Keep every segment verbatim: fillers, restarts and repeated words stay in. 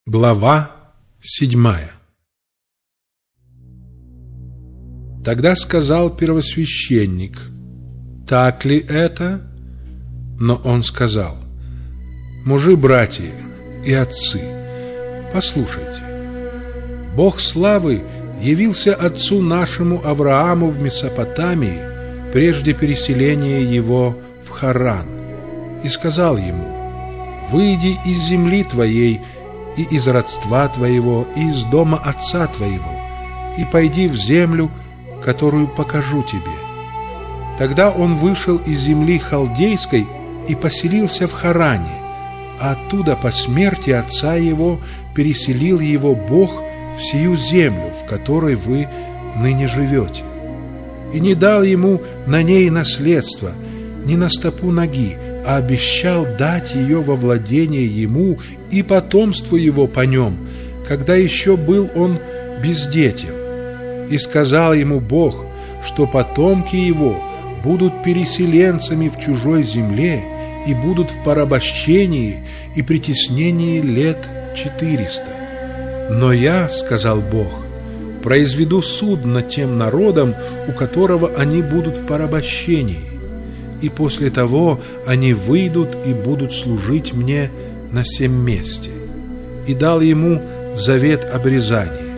Глава седьмая. Тогда сказал первосвященник: «Так ли это?» Но он сказал: «Мужи, братья и отцы, послушайте. Бог славы явился отцу нашему Аврааму в Месопотамии прежде переселения его в Харран и сказал ему: «Выйди из земли твоей и из родства твоего, и из дома отца твоего, и пойди в землю, которую покажу тебе». Тогда он вышел из земли халдейской и поселился в Харане, а оттуда по смерти отца его переселил его Бог в сию землю, в которой вы ныне живете. И не дал ему на ней наследства, ни на стопу ноги, а обещал дать ее во владение ему и потомству его по нем, когда еще был он бездетен. И сказал ему Бог, что потомки его будут переселенцами в чужой земле и будут в порабощении и притеснении лет четыреста. Но я, сказал Бог, произведу суд над тем народом, у которого они будут в порабощении, и после того они выйдут и будут служить мне на сем месте. И дал ему завет обрезания.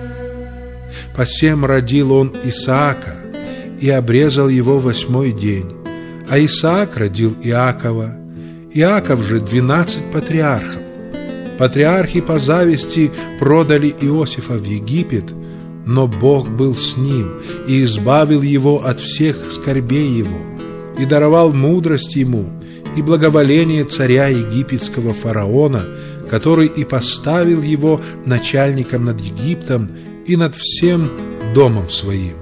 Посем родил он Исаака и обрезал его восьмой день, а Исаак родил Иакова, Иаков же двенадцать патриархов. Патриархи по зависти продали Иосифа в Египет, но Бог был с ним и избавил его от всех скорбей его, и даровал мудрость ему и благоволение царя египетского фараона, который и поставил его начальником над Египтом и над всем домом своим.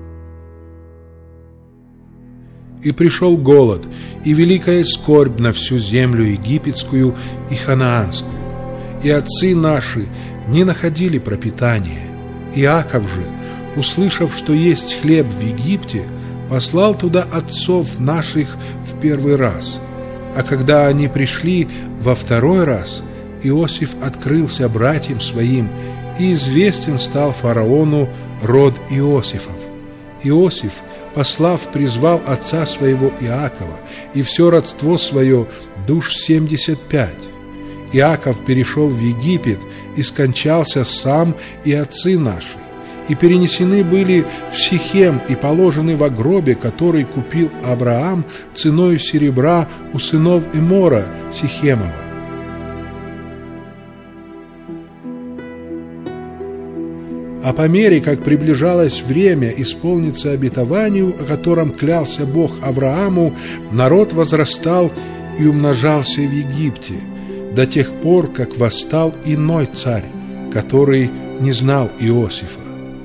И пришел голод и великая скорбь на всю землю египетскую и ханаанскую, и отцы наши не находили пропитания. Иаков же, услышав, что есть хлеб в Египте, послал туда отцов наших в первый раз. А когда они пришли во второй раз, Иосиф открылся братьям своим, и известен стал фараону род Иосифов. Иосиф, послав, призвал отца своего Иакова и все родство свое, душ семьдесят пять. Иаков перешел в Египет и скончался сам и отцы наши, и перенесены были в Сихем и положены во гробе, который купил Авраам ценою серебра у сынов Эмора Сихемова. А по мере, как приближалось время исполниться обетованию, о котором клялся Бог Аврааму, народ возрастал и умножался в Египте, до тех пор, как восстал иной царь, который не знал Иосифа.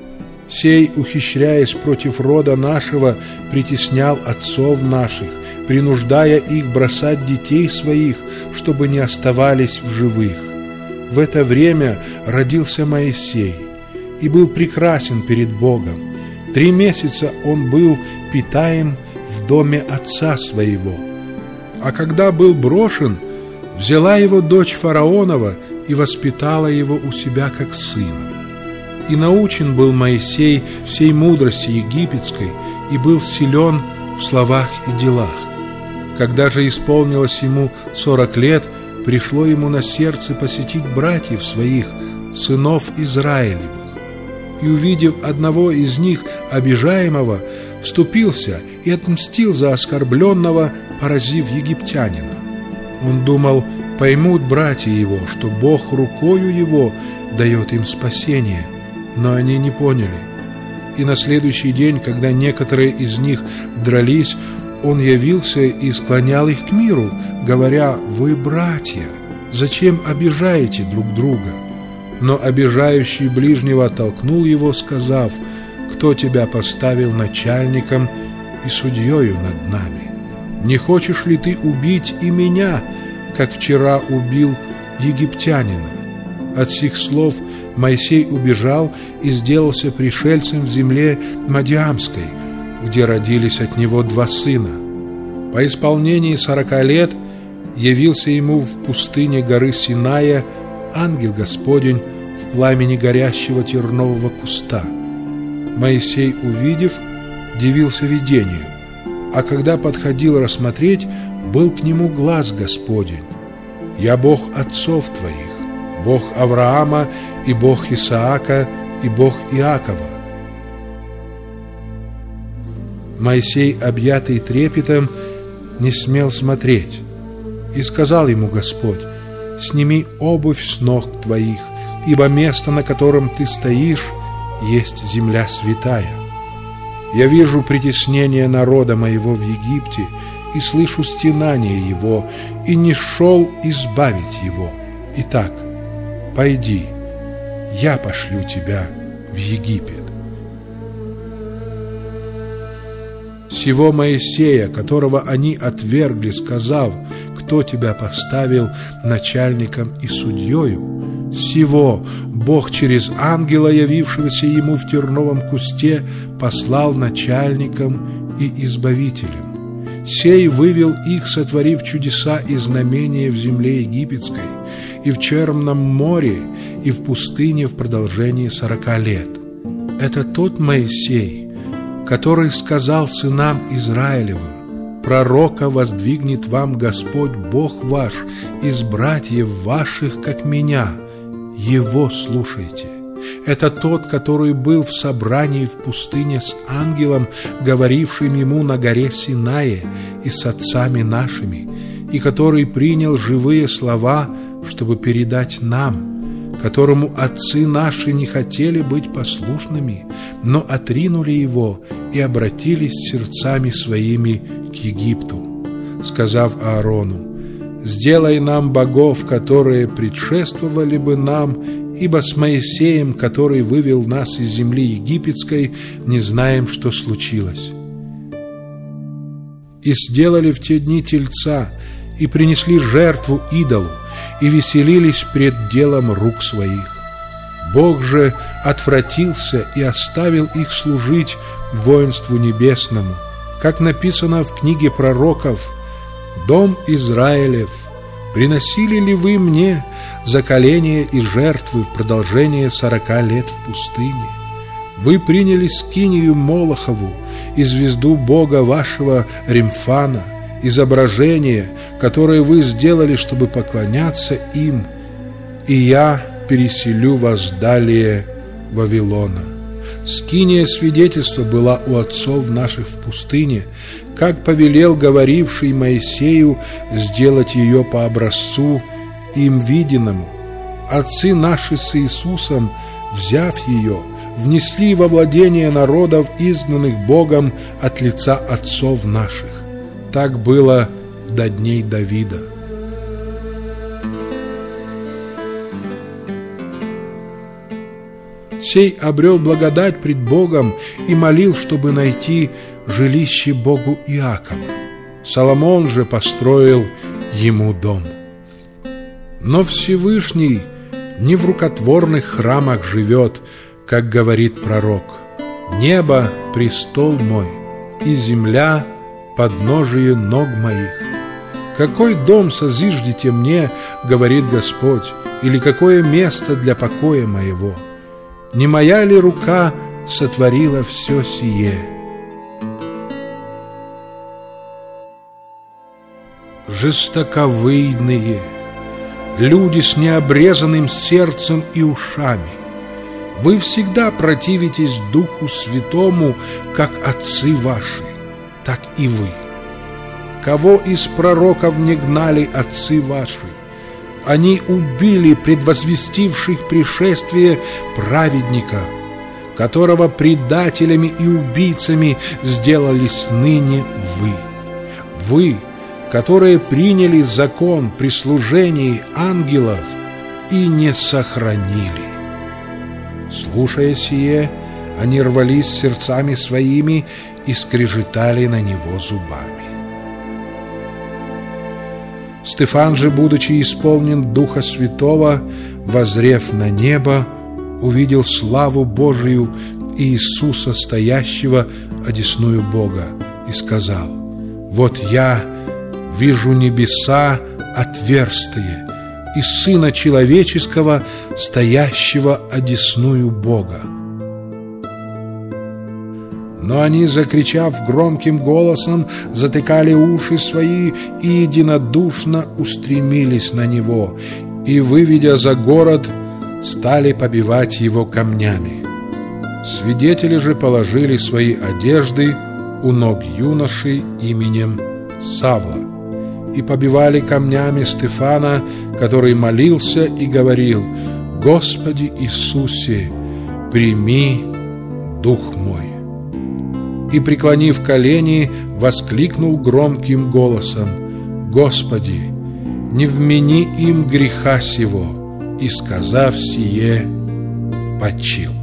Сей, ухищряясь против рода нашего, притеснял отцов наших, принуждая их бросать детей своих, чтобы не оставались в живых. В это время родился Моисей и был прекрасен перед Богом. Три месяца он был питаем в доме отца своего. А когда был брошен, взяла его дочь фараонова и воспитала его у себя как сына. И научен был Моисей всей мудрости египетской и был силен в словах и делах. Когда же исполнилось ему сорок лет, пришло ему на сердце посетить братьев своих, сынов Израилевых. И, увидев одного из них, обижаемого, вступился и отмстил за оскорбленного, поразив египтянина. Он думал, поймут братья его, что Бог рукою его дает им спасение, но они не поняли. И на следующий день, когда некоторые из них дрались, он явился и склонял их к миру, говоря: «Вы братья, зачем обижаете друг друга?» Но обижающий ближнего оттолкнул его, сказав: «Кто тебя поставил начальником и судьею над нами? Не хочешь ли ты убить и меня, как вчера убил египтянина?» От сих слов Моисей убежал и сделался пришельцем в земле Мадиамской, где родились от него два сына. По исполнении сорока лет явился ему в пустыне горы Синая ангел Господень в пламени горящего тернового куста. Моисей, увидев, дивился видению, а когда подходил рассмотреть, был к нему глаз Господень. «Я Бог отцов твоих, Бог Авраама и Бог Исаака и Бог Иакова». Моисей, объятый трепетом, не смел смотреть. И сказал ему Господь: «Сними обувь с ног твоих, ибо место, на котором ты стоишь, есть земля святая. Я вижу притеснение народа моего в Египте и слышу стенание его, и не шел избавить его. Итак, пойди, я пошлю тебя в Египет». Сего Моисея, которого они отвергли, сказав: «Кто тебя поставил начальником и судьею?» Сего Бог через ангела, явившегося ему в терновом кусте, послал начальником и избавителем. Сей вывел их, сотворив чудеса и знамения в земле египетской, и в Черном море, и в пустыне в продолжении сорока лет. Это тот Моисей, который сказал сынам Израилевым: «Пророка воздвигнет вам Господь Бог ваш из братьев ваших, как меня, Его слушайте». Это тот, который был в собрании в пустыне с ангелом, говорившим ему на горе Синае и с отцами нашими, и который принял живые слова, чтобы передать нам, которому отцы наши не хотели быть послушными, но отринули его и обратились сердцами своими к Египту, сказав Аарону: «Сделай нам богов, которые предшествовали бы нам, ибо с Моисеем, который вывел нас из земли египетской, не знаем, что случилось». И сделали в те дни тельца, и принесли жертву идолу, и веселились пред делом рук своих. Бог же отвратился и оставил их служить воинству небесному, как написано в книге пророков: «Дом Израилев, приносили ли вы мне заколения и жертвы в продолжение сорока лет в пустыне? Вы приняли скинию Молохову и звезду Бога вашего Римфана, изображение, которое вы сделали, чтобы поклоняться им, и я переселю вас далее Вавилона». Скиния свидетельства была у отцов наших в пустыне, как повелел говоривший Моисею сделать ее по образцу им виденному. Отцы наши с Иисусом, взяв ее, внесли во владение народов, изгнанных Богом от лица отцов наших. Так было до дней Давида. Сей обрел благодать пред Богом и молил, чтобы найти жилище Богу Иакова. Соломон же построил ему дом. Но Всевышний не в рукотворных храмах живет, как говорит пророк: «Небо — престол мой, и земля — подножие ног моих». «Какой дом созиждете мне, — говорит Господь, — или какое место для покоя моего? Не моя ли рука сотворила все сие?» Жестоковыйные, люди с необрезанным сердцем и ушами, вы всегда противитесь Духу Святому, как отцы ваши, так и вы. Кого из пророков не гнали отцы ваши? Они убили предвозвестивших пришествие праведника, которого предателями и убийцами сделались ныне вы. Вы, которые приняли закон при служении ангелов и не сохранили. Слушая сие, они рвались сердцами своими и скрежетали на него зубами. Стефан же, будучи исполнен Духа Святого, воззрев на небо, увидел славу Божию и Иисуса, стоящего одесную Бога, и сказал: «Вот я вижу небеса отверстые, и Сына Человеческого, стоящего одесную Бога». Но они, закричав громким голосом, затыкали уши свои и единодушно устремились на него, и, выведя за город, стали побивать его камнями. Свидетели же положили свои одежды у ног юноши именем Савла и побивали камнями Стефана, который молился и говорил: «Господи Иисусе, прими дух мой». И, преклонив колени, воскликнул громким голосом: «Господи, не вмени им греха сего», и, сказав сие, почил.